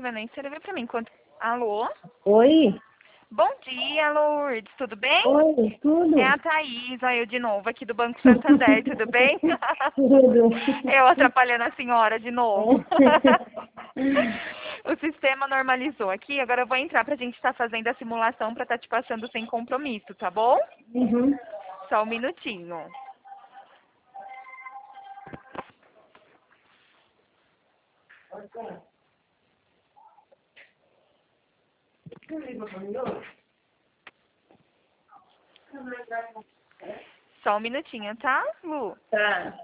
vendo aí? Você leva pra mim. Alô? Oi? Bom dia, Lourdes. Tudo bem? Oi, tudo? É a Thaís, aí eu de novo, aqui do Banco Santander. Tudo bem? Tudo. Eu atrapalhando a senhora de novo. O sistema normalizou aqui. Agora eu vou entrar pra gente estar fazendo a simulação pra estar te passando sem compromisso, tá bom? Uhum. Só um minutinho. Só um minutinho, tá, Lu? Tá.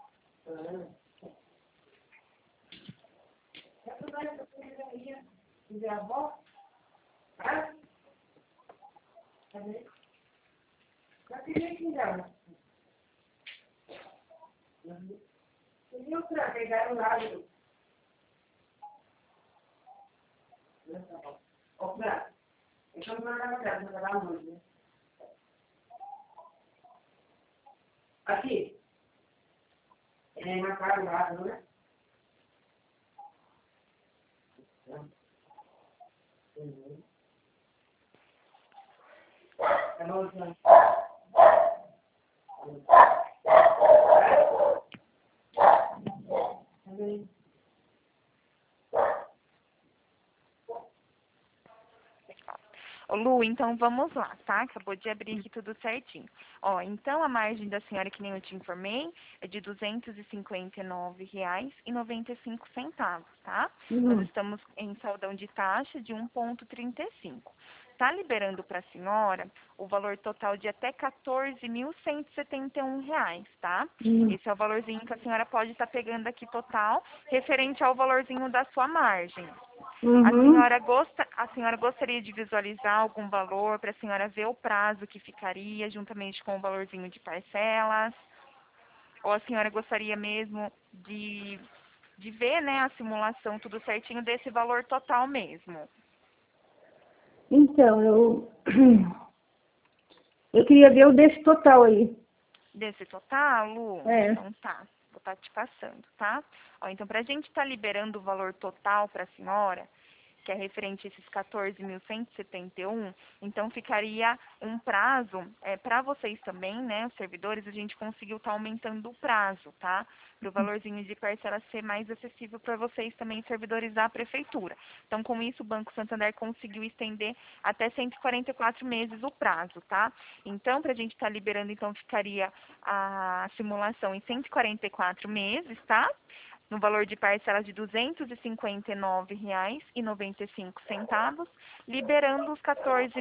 Aqui. É na casa do lado, né? Ô, Lu, então vamos lá, tá? Acabou de abrir aqui tudo certinho. Ó, então a margem da senhora, que nem eu te informei, é de R$ 259,95, tá? Nós estamos em saldão de taxa de 1,35. Tá liberando para a senhora o valor total de até R$ 14.171, tá? Esse é o valorzinho que a senhora pode estar pegando aqui total, referente ao valorzinho da sua margem. A senhora gostaria de visualizar algum valor para a senhora ver o prazo que ficaria juntamente com o valorzinho de parcelas? Ou a senhora gostaria mesmo de ver, né, a simulação tudo certinho desse valor total mesmo? Então, eu queria ver o desse total aí. Desse total, Lu? É. Então tá, vou estar te passando, tá? Ó, então, para a gente estar liberando o valor total para a senhora, que é referente a esses 14.171, então ficaria um prazo, para vocês também, né, os servidores, a gente conseguiu estar aumentando o prazo, tá? Para o valorzinho de parcela ser mais acessível para vocês também, servidores da prefeitura. Então, com isso, o Banco Santander conseguiu estender até 144 meses o prazo, tá? Então, para a gente estar liberando, então, ficaria a simulação em 144 meses, tá? No valor de parcela de R$ 259,95, liberando os R$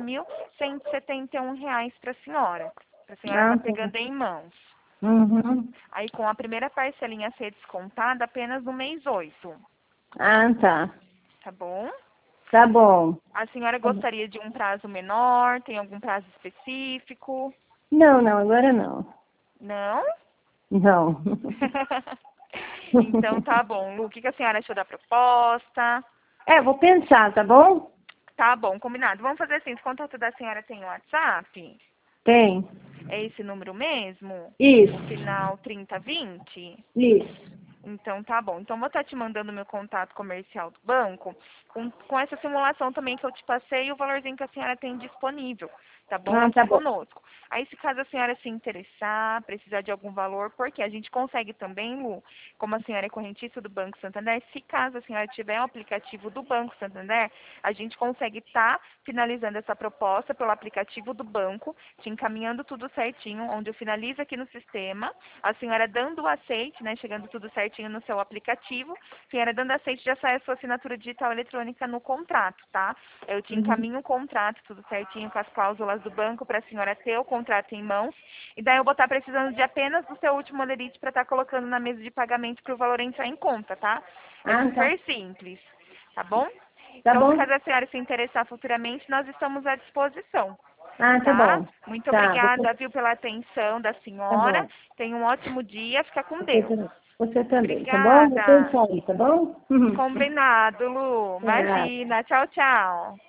14.171 para a senhora Ah, estar tá. pegando em mãos. Uhum. Aí, com a primeira parcelinha a ser descontada apenas no mês 8, Ah, tá. tá bom? Tá bom. A senhora gostaria de um prazo menor? Tem algum prazo específico? Não, não, agora não. Não? Não. Então, tá bom. Lu, o que a senhora achou da proposta? Vou pensar, tá bom? Tá bom, combinado. Vamos fazer assim, o contato da senhora tem WhatsApp? Tem. É esse número mesmo? Isso. O final 3020? Isso. Então, tá bom. Então, vou estar te mandando o meu contato comercial do banco, com essa simulação também que eu te passei e o valorzinho que a senhora tem disponível, tá bom? Ah, Aqui tá bom. conosco. Aí, se caso a senhora se interessar, precisar de algum valor, porque a gente consegue também, Lu, como a senhora é correntista do Banco Santander, se caso a senhora tiver um aplicativo do Banco Santander, a gente consegue estar finalizando essa proposta pelo aplicativo do banco, te encaminhando tudo certinho, onde eu finalizo aqui no sistema, a senhora dando o aceite, né, chegando tudo certinho no seu aplicativo, a senhora dando aceite já sai a sua assinatura digital eletrônica no contrato, tá? Eu te encaminho o contrato, tudo certinho com as cláusulas do banco para a senhora ter o contrato em mãos, e daí eu vou estar precisando de apenas do seu último holerite para estar colocando na mesa de pagamento para o valor entrar em conta, tá? É Ah, tá. super simples, tá bom? Tá Então, se bom? caso a senhora se interessar futuramente, nós estamos à disposição, Ah, tá tá? bom. Muito Tá, obrigada, viu, pela atenção da tá senhora. bom. Tenha um ótimo dia. Fica com Você Deus. também. Você também, tá bom? Vou Obrigada. pensar aí, tá bom? Combinado, Lu. Tá. Imagina. Tchau, tchau.